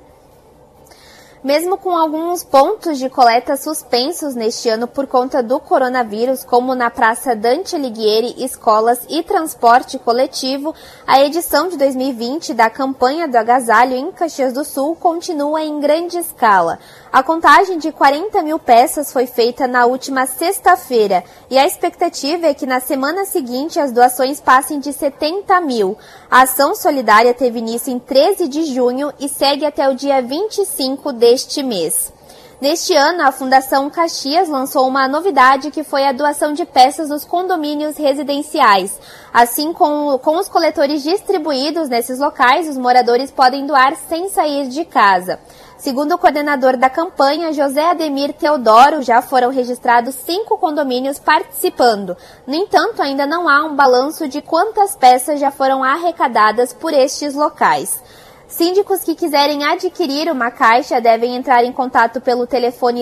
Mesmo com alguns pontos de coleta suspensos neste ano por conta do coronavírus, como na Praça Dante Alighieri, escolas e transporte coletivo, a edição de 2020 da campanha do agasalho em Caxias do Sul continua em grande escala. A contagem de 40 mil peças foi feita na última sexta-feira e a expectativa é que na semana seguinte as doações passem de 70 mil. A ação solidária teve início em 13 de junho e segue até o dia 25 deste mês. Neste ano, a Fundação Caxias lançou uma novidade que foi a doação de peças nos condomínios residenciais. Assim, com os coletores distribuídos nesses locais, os moradores podem doar sem sair de casa. Segundo o coordenador da campanha, José Ademir Teodoro, já foram registrados 5 condomínios participando. No entanto, ainda não há um balanço de quantas peças já foram arrecadadas por estes locais. Síndicos que quiserem adquirir uma caixa devem entrar em contato pelo telefone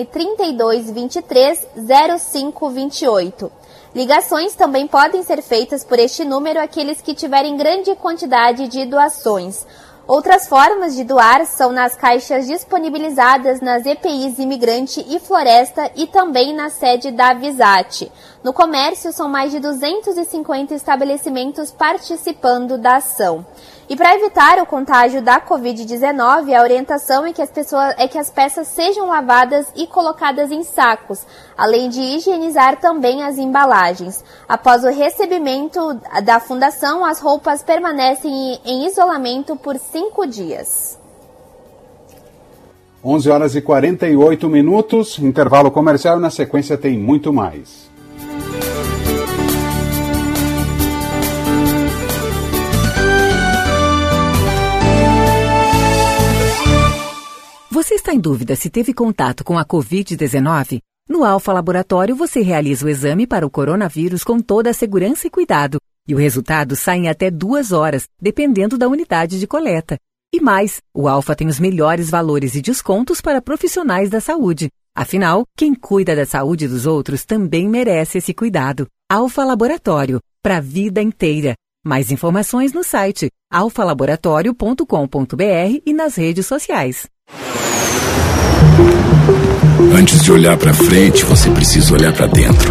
3223-0528. Ligações também podem ser feitas por este número àqueles que tiverem grande quantidade de doações. Outras formas de doar são nas caixas disponibilizadas nas EPIs Imigrante e Floresta e também na sede da Visat. No comércio, são mais de 250 estabelecimentos participando da ação. E para evitar o contágio da Covid-19, a orientação é que as peças sejam lavadas e colocadas em sacos, além de higienizar também as embalagens. Após o recebimento da fundação, as roupas permanecem em isolamento por 5 dias. 11 horas e 48 minutos, intervalo comercial, na sequência tem muito mais. Você está em dúvida se teve contato com a Covid-19? No Alfa Laboratório você realiza o exame para o coronavírus com toda a segurança e cuidado. E o resultado sai em até 2 horas, dependendo da unidade de coleta. E mais, o Alfa tem os melhores valores e descontos para profissionais da saúde. Afinal, quem cuida da saúde dos outros também merece esse cuidado. Alfa Laboratório, para a vida inteira. Mais informações no site alfalaboratório.com.br e nas redes sociais. Antes de olhar para frente, você precisa olhar para dentro.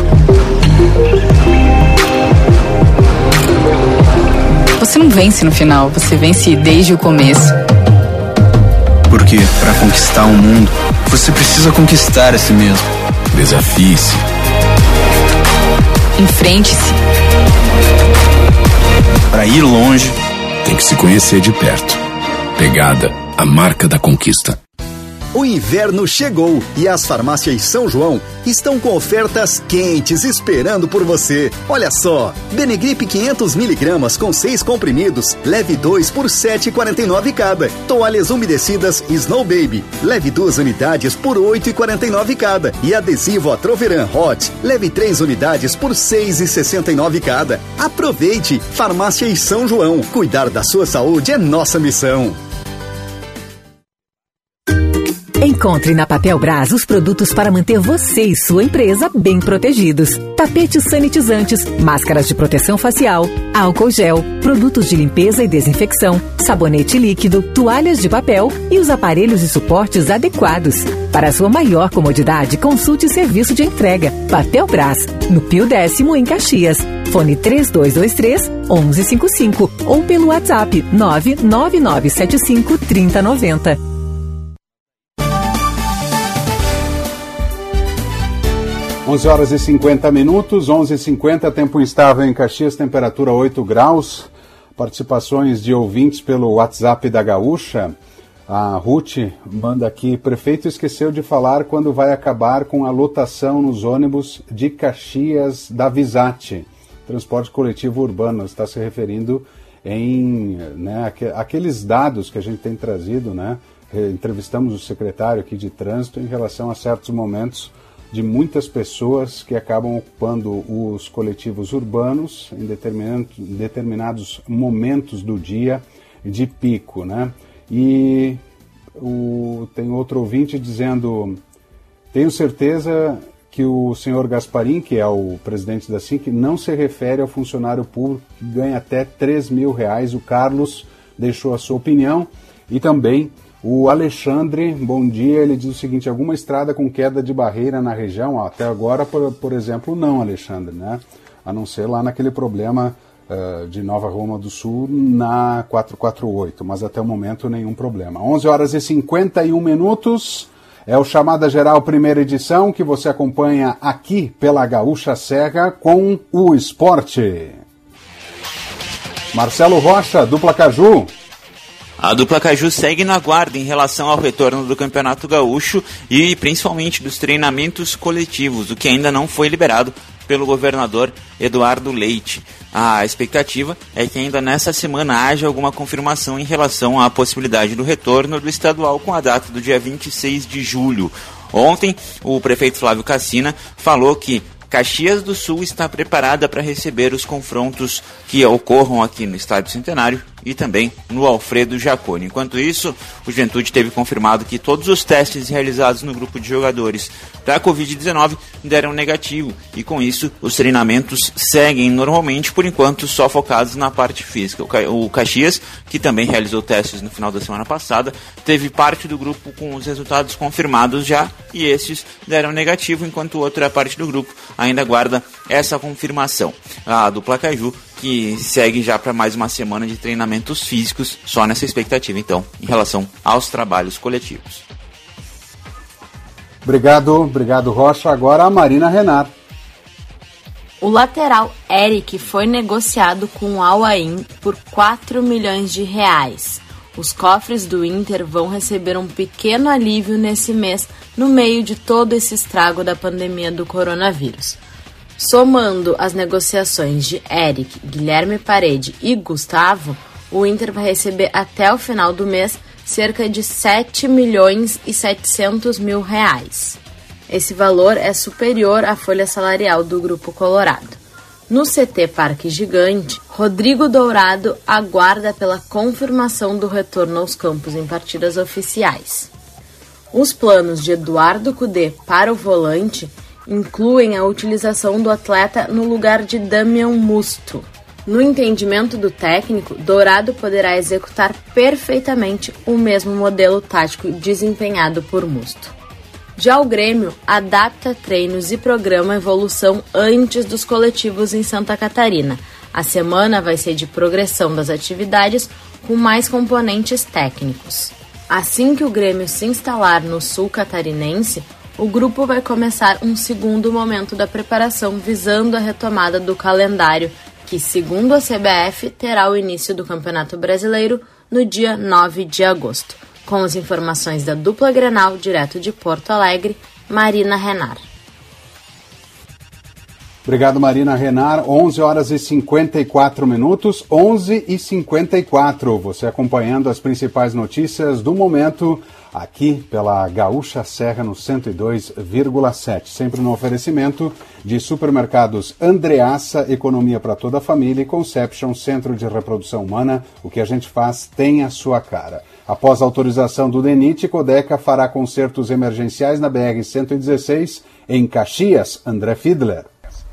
Você não vence no final, você vence desde o começo. Porque para conquistar o mundo, você precisa conquistar a si mesmo. Desafie-se. Enfrente-se. Para ir longe, tem que se conhecer de perto. Pegada, a marca da conquista. O inverno chegou e as farmácias São João estão com ofertas quentes esperando por você. Olha só, Benegripe 500mg com 6 comprimidos, leve 2 por R$ 7,49 cada. Toalhas umedecidas Snow Baby, leve 2 unidades por R$ 8,49 cada. E adesivo Atroveran Hot, leve 3 unidades por R$ 6,69 cada. Aproveite! Farmácias São João, cuidar da sua saúde é nossa missão. Encontre na Papelbras os produtos para manter você e sua empresa bem protegidos. Tapetes sanitizantes, máscaras de proteção facial, álcool gel, produtos de limpeza e desinfecção, sabonete líquido, toalhas de papel e os aparelhos e suportes adequados. Para sua maior comodidade, consulte serviço de entrega. Papelbras, no Pio 10º em Caxias. Fone 3223-1155 ou pelo WhatsApp 99975-3090. 11 horas e 50 minutos, 11h50, tempo instável em Caxias, temperatura 8 graus. Participações de ouvintes pelo WhatsApp da Gaúcha. A Ruth manda aqui: prefeito esqueceu de falar quando vai acabar com a lotação nos ônibus de Caxias da Visat, transporte coletivo urbano. Está se referindo em aqueles dados que a gente tem trazido, né? Entrevistamos o secretário aqui de trânsito em relação a certos momentos de muitas pessoas que acabam ocupando os coletivos urbanos em determinados momentos do dia de pico, né? E tem outro ouvinte dizendo: tenho certeza que o senhor Gasparim, que é o presidente da SINC, não se refere ao funcionário público que ganha até R$3 mil. O Carlos deixou a sua opinião. E também o Alexandre, bom dia, ele diz o seguinte: alguma estrada com queda de barreira na região? Até agora, por exemplo, não, Alexandre, né? A não ser lá naquele problema de Nova Roma do Sul, na 448, mas até o momento nenhum problema. 11 horas e 51 minutos, é o Chamada Geral, primeira edição, que você acompanha aqui pela Gaúcha Serra com o esporte. Marcelo Rocha, dupla Caju. A dupla Caju segue na guarda em relação ao retorno do Campeonato Gaúcho e principalmente dos treinamentos coletivos, o que ainda não foi liberado pelo governador Eduardo Leite. A expectativa é que ainda nessa semana haja alguma confirmação em relação à possibilidade do retorno do estadual com a data do dia 26 de julho. Ontem, o prefeito Flávio Cassina falou que Caxias do Sul está preparada para receber os confrontos que ocorram aqui no Estádio Centenário e também no Alfredo Jaconi. Enquanto isso, o Juventude teve confirmado que todos os testes realizados no grupo de jogadores para a Covid-19 deram negativo e, com isso, os treinamentos seguem normalmente, por enquanto, só focados na parte física. O Caxias, que também realizou testes no final da semana passada, teve parte do grupo com os resultados confirmados já e esses deram negativo, enquanto outra parte do grupo ainda aguarda essa confirmação. A do Placaju, que segue já para mais uma semana de treinamentos físicos, só nessa expectativa, então, em relação aos trabalhos coletivos. Obrigado, Rocha. Agora a Marina Renar. O lateral Eric foi negociado com o Al-Ain por 4 milhões de reais. Os cofres do Inter vão receber um pequeno alívio nesse mês, no meio de todo esse estrago da pandemia do coronavírus. Somando as negociações de Eric, Guilherme Parede e Gustavo, o Inter vai receber até o final do mês cerca de 7 milhões e 700 mil reais. Esse valor é superior à folha salarial do Grupo Colorado. No CT Parque Gigante, Rodrigo Dourado aguarda pela confirmação do retorno aos campos em partidas oficiais. Os planos de Eduardo Cudê para o volante incluem a utilização do atleta no lugar de Damian Musto. No entendimento do técnico, Dourado poderá executar perfeitamente o mesmo modelo tático desempenhado por Musto. Já o Grêmio adapta treinos e programa evolução antes dos coletivos em Santa Catarina. A semana vai ser de progressão das atividades com mais componentes técnicos. Assim que o Grêmio se instalar no sul catarinense, o grupo vai começar um segundo momento da preparação visando a retomada do calendário, que, segundo a CBF, terá o início do Campeonato Brasileiro no dia 9 de agosto. Com as informações da dupla Grenal, direto de Porto Alegre, Marina Renar. Obrigado, Marina Renar. 11 horas e 54 minutos, 11h54. Você acompanhando as principais notícias do momento aqui pela Gaúcha Serra no 102,7. Sempre no oferecimento de supermercados Andreassa, economia para toda a família, e Conception, Centro de Reprodução Humana. O que a gente faz tem a sua cara. Após a autorização do DENIT, Codeca fará concertos emergenciais na BR-116 em Caxias. André Fiedler.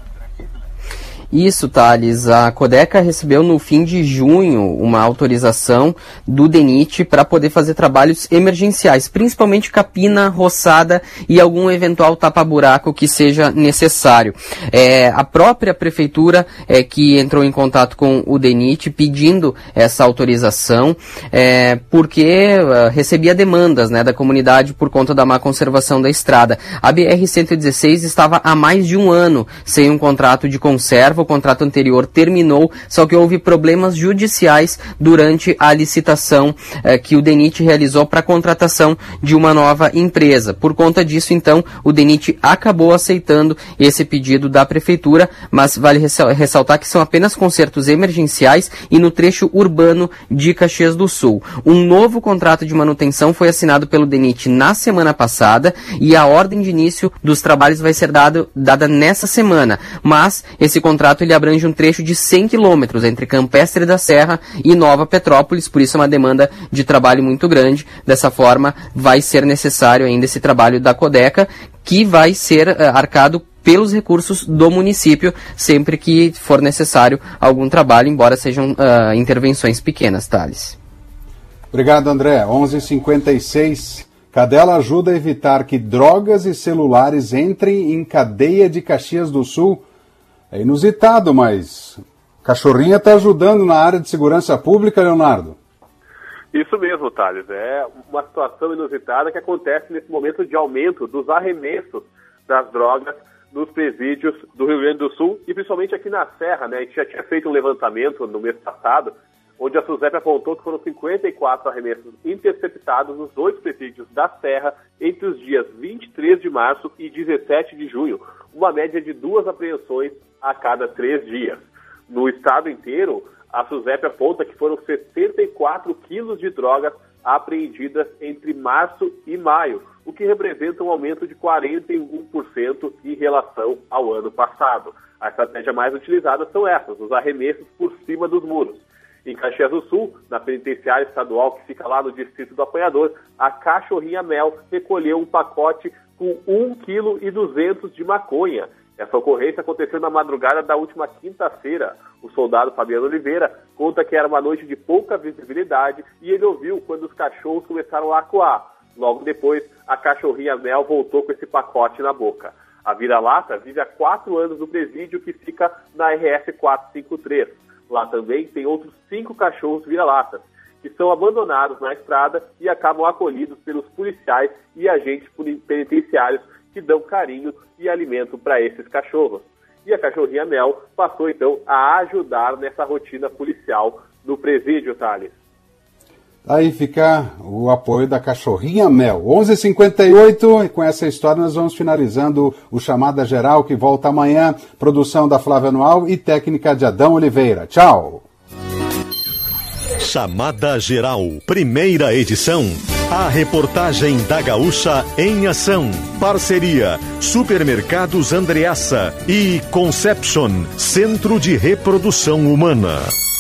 Isso, Thales. A Codeca recebeu no fim de junho uma autorização do DENIT para poder fazer trabalhos emergenciais, principalmente capina, roçada e algum eventual tapa-buraco que seja necessário. A própria prefeitura que entrou em contato com o DENIT pedindo essa autorização, porque recebia demandas, né, da comunidade por conta da má conservação da estrada. A BR-116 estava há mais de um ano sem um contrato de conserva. O contrato anterior terminou, só que houve problemas judiciais durante a licitação que o DENIT realizou para a contratação de uma nova empresa. Por conta disso, então, o DENIT acabou aceitando esse pedido da prefeitura, mas vale ressaltar que são apenas consertos emergenciais e no trecho urbano de Caxias do Sul. Um novo contrato de manutenção foi assinado pelo DENIT na semana passada e a ordem de início dos trabalhos vai ser dada nessa semana, mas esse contrato ele abrange um trecho de 100 quilômetros entre Campestre da Serra e Nova Petrópolis, por isso é uma demanda de trabalho muito grande. Dessa forma, vai ser necessário ainda esse trabalho da Codeca, que vai ser arcado pelos recursos do município, sempre que for necessário algum trabalho, embora sejam intervenções pequenas, Thales. Obrigado, André. 11h56. Cadela ajuda a evitar que drogas e celulares entrem em cadeia de Caxias do Sul. É inusitado, mas Cachorrinha está ajudando na área de segurança pública, Leonardo. Isso mesmo, Thales. É uma situação inusitada que acontece nesse momento de aumento dos arremessos das drogas nos presídios do Rio Grande do Sul e principalmente aqui na Serra, né? A gente já tinha feito um levantamento no mês passado, onde a SUSEP apontou que foram 54 arremessos interceptados nos 2 presídios da Serra entre os dias 23 de março e 17 de junho. uma média de 2 apreensões a cada 3 dias. No estado inteiro, a SUSEP aponta que foram 64 quilos de drogas apreendidas entre março e maio, o que representa um aumento de 41% em relação ao ano passado. A estratégia mais utilizada são essas, os arremessos por cima dos muros. Em Caxias do Sul, na penitenciária estadual que fica lá no distrito do Apanhador, a Cachorrinha Mel recolheu um pacote com 1,2 kg de maconha. Essa ocorrência aconteceu na madrugada da última quinta-feira. O soldado Fabiano Oliveira conta que era uma noite de pouca visibilidade e ele ouviu quando os cachorros começaram a acuar. Logo depois, a Cachorrinha Mel voltou com esse pacote na boca. A vira-lata vive há 4 anos no presídio que fica na RS 453. Lá também tem outros 5 cachorros vira-latas, que são abandonados na estrada e acabam acolhidos pelos policiais e agentes penitenciários que dão carinho e alimento para esses cachorros. E a Cachorrinha Mel passou, então, a ajudar nessa rotina policial no presídio, Thales. Aí fica o apoio da Cachorrinha Mel. 11h58, e com essa história nós vamos finalizando o Chamada Geral, que volta amanhã. Produção da Flávia Anual e técnica de Adão Oliveira. Tchau! Chamada Geral, primeira edição. A reportagem da Gaúcha em ação. Parceria Supermercados Andreassa e Conception, Centro de Reprodução Humana.